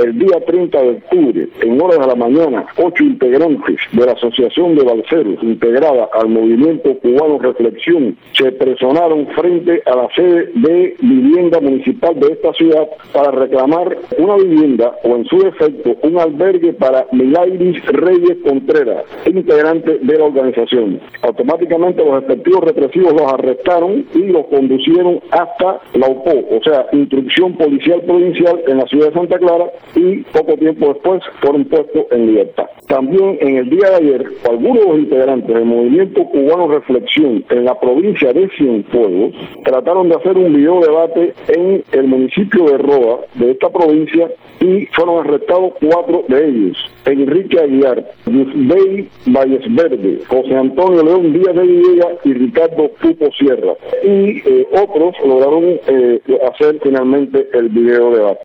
el día 30 de octubre, en horas de la mañana, 8 integrantes de la Asociación de Balseros, integrada al Movimiento Cubano Reflexión, se personaron frente a la sede de vivienda municipal de esta ciudad para reclamar una vivienda o, en su defecto, un albergue para Milagris Reyes Contreras, integrante de la organización. Automáticamente los efectivos represivos los arrestaron y los conducieron hasta la UPO, o sea, Instrucción Policial Provincial en la ciudad de Santa Clara, y poco tiempo después fueron puestos en libertad. También en el día de ayer, algunos de los integrantes del Movimiento Cubano Reflexión en la provincia de Cienfuegos trataron de hacer un video debate en el municipio de Roa, de esta provincia, y fueron arrestados 4 de ellos: Enrique Aguilar, Yusbey Vallesverde, José Antonio León Díaz de Villegas y Ricardo Pupo Sierra. Y otros lograron hacer finalmente el video debate.